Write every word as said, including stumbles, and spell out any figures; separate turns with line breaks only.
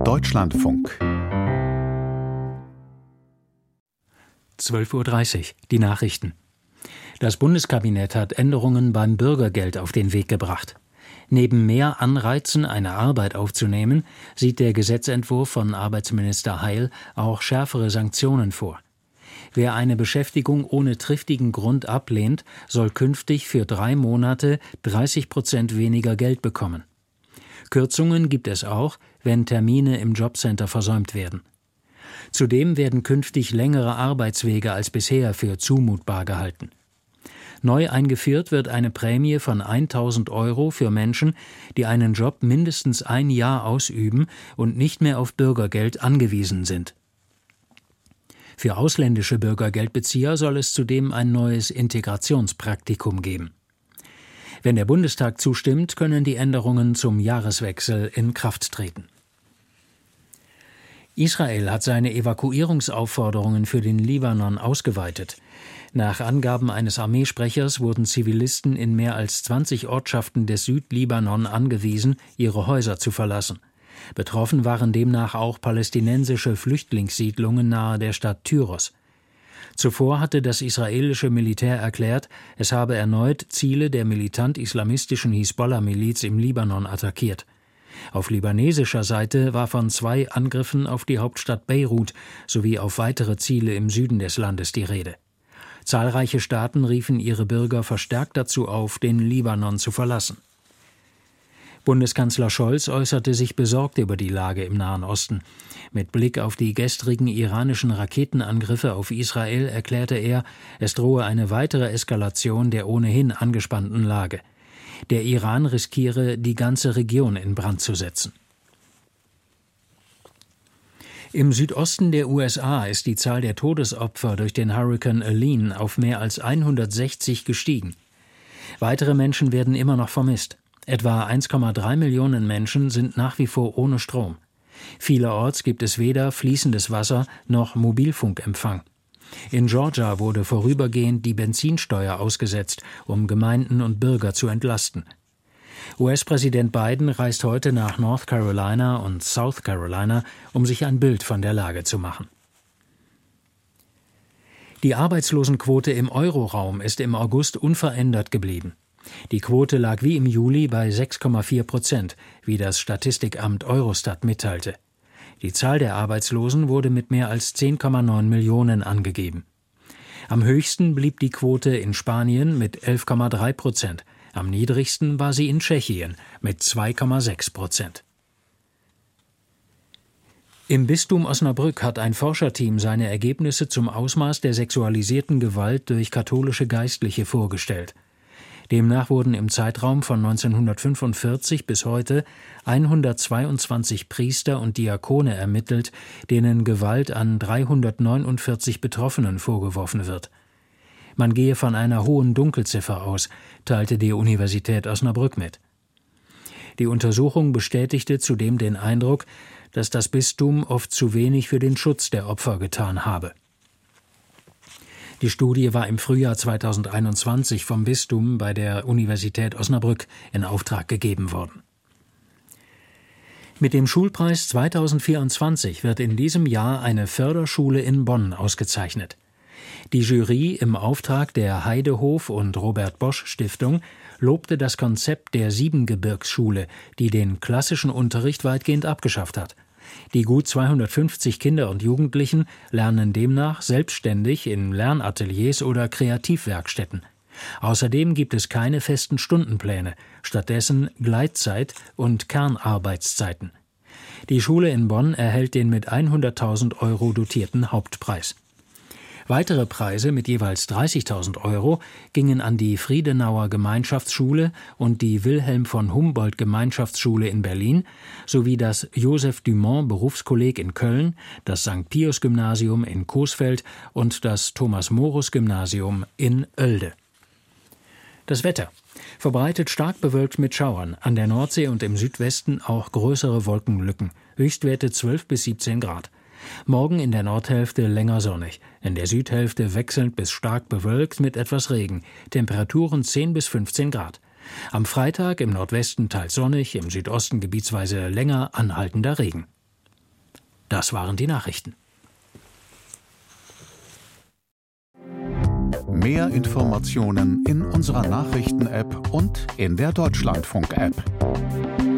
Deutschlandfunk.
zwölf Uhr dreißig, die Nachrichten. Das Bundeskabinett hat Änderungen beim Bürgergeld auf den Weg gebracht. Neben mehr Anreizen, eine Arbeit aufzunehmen, sieht der Gesetzentwurf von Arbeitsminister Heil auch schärfere Sanktionen vor. Wer eine Beschäftigung ohne triftigen Grund ablehnt, soll künftig für drei Monate dreißig Prozent weniger Geld bekommen. Kürzungen gibt es auch, wenn Termine im Jobcenter versäumt werden. Zudem werden künftig längere Arbeitswege als bisher für zumutbar gehalten. Neu eingeführt wird eine Prämie von tausend Euro für Menschen, die einen Job mindestens ein Jahr ausüben und nicht mehr auf Bürgergeld angewiesen sind. Für ausländische Bürgergeldbezieher soll es zudem ein neues Integrationspraktikum geben. Wenn der Bundestag zustimmt, können die Änderungen zum Jahreswechsel in Kraft treten. Israel hat seine Evakuierungsaufforderungen für den Libanon ausgeweitet. Nach Angaben eines Armeesprechers wurden Zivilisten in mehr als zwanzig Ortschaften des Südlibanon angewiesen, ihre Häuser zu verlassen. Betroffen waren demnach auch palästinensische Flüchtlingssiedlungen nahe der Stadt Tyros. Zuvor hatte das israelische Militär erklärt, es habe erneut Ziele der militant-islamistischen Hisbollah-Miliz im Libanon attackiert. Auf libanesischer Seite war von zwei Angriffen auf die Hauptstadt Beirut sowie auf weitere Ziele im Süden des Landes die Rede. Zahlreiche Staaten riefen ihre Bürger verstärkt dazu auf, den Libanon zu verlassen. Bundeskanzler Scholz äußerte sich besorgt über die Lage im Nahen Osten. Mit Blick auf die gestrigen iranischen Raketenangriffe auf Israel erklärte er, es drohe eine weitere Eskalation der ohnehin angespannten Lage. Der Iran riskiere, die ganze Region in Brand zu setzen. Im Südosten der U S A ist die Zahl der Todesopfer durch den Hurrikan Helene auf mehr als hundertsechzig gestiegen. Weitere Menschen werden immer noch vermisst. Etwa eins Komma drei Millionen Menschen sind nach wie vor ohne Strom. Vielerorts gibt es weder fließendes Wasser noch Mobilfunkempfang. In Georgia wurde vorübergehend die Benzinsteuer ausgesetzt, um Gemeinden und Bürger zu entlasten. U S-Präsident Biden reist heute nach North Carolina und South Carolina, um sich ein Bild von der Lage zu machen. Die Arbeitslosenquote im Euroraum ist im August unverändert geblieben. Die Quote lag wie im Juli bei sechs Komma vier Prozent, wie das Statistikamt Eurostat mitteilte. Die Zahl der Arbeitslosen wurde mit mehr als zehn Komma neun Millionen angegeben. Am höchsten blieb die Quote in Spanien mit elf Komma drei Prozent. Am niedrigsten war sie in Tschechien mit zwei Komma sechs Prozent. Im Bistum Osnabrück hat ein Forscherteam seine Ergebnisse zum Ausmaß der sexualisierten Gewalt durch katholische Geistliche vorgestellt. Demnach wurden im Zeitraum von neunzehnhundertfünfundvierzig bis heute hundertzweiundzwanzig Priester und Diakone ermittelt, denen Gewalt an dreihundertneunundvierzig Betroffenen vorgeworfen wird. Man gehe von einer hohen Dunkelziffer aus, teilte die Universität Osnabrück mit. Die Untersuchung bestätigte zudem den Eindruck, dass das Bistum oft zu wenig für den Schutz der Opfer getan habe. Die Studie war im Frühjahr zweitausendeinundzwanzig vom Bistum bei der Universität Osnabrück in Auftrag gegeben worden. Mit dem Schulpreis zweitausendvierundzwanzig wird in diesem Jahr eine Förderschule in Bonn ausgezeichnet. Die Jury im Auftrag der Heidehof und Robert Bosch Stiftung lobte das Konzept der Siebengebirgsschule, die den klassischen Unterricht weitgehend abgeschafft hat. Die gut zweihundertfünfzig Kinder und Jugendlichen lernen demnach selbstständig in Lernateliers oder Kreativwerkstätten. Außerdem gibt es keine festen Stundenpläne, stattdessen Gleitzeit und Kernarbeitszeiten. Die Schule in Bonn erhält den mit hunderttausend Euro dotierten Hauptpreis. Weitere Preise mit jeweils dreißigtausend Euro gingen an die Friedenauer Gemeinschaftsschule und die Wilhelm von Humboldt Gemeinschaftsschule in Berlin sowie das Joseph Dumont Berufskolleg in Köln, das Sankt Pius Gymnasium in Coesfeld und das Thomas Morus Gymnasium in Oelde. Das Wetter. Verbreitet stark bewölkt mit Schauern, an der Nordsee und im Südwesten auch größere Wolkenlücken, Höchstwerte zwölf bis siebzehn Grad. Morgen in der Nordhälfte länger sonnig, in der Südhälfte wechselnd bis stark bewölkt mit etwas Regen, Temperaturen zehn bis fünfzehn Grad. Am Freitag im Nordwesten teils sonnig, im Südosten gebietsweise länger anhaltender Regen. Das waren die Nachrichten.
Mehr Informationen in unserer Nachrichten-App und in der Deutschlandfunk-App.